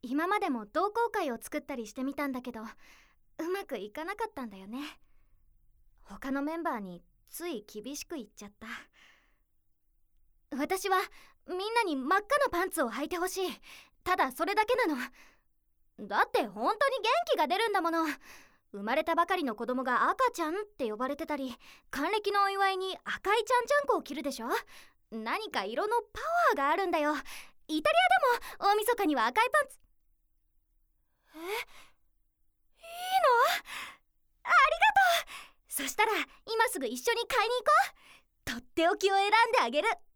今までも同好会を作ったりしてみたんだけど、うまくいかなかったんだよね。他のメンバーについ厳しく言っちゃった。私はみんなに真っ赤なパンツを履いてほしい。ただそれだけなの。だって本当に元気が出るんだもの。生まれたばかりの子供が赤ちゃんって呼ばれてたり、還暦のお祝いに赤いちゃんちゃんこを着るでしょ。何か色のパワーがあるんだよ。イタリアでも大晦日には赤いパンツ。いいの？ありがとう。そしたら今すぐ一緒に買いに行こう。とっておきを選んであげる。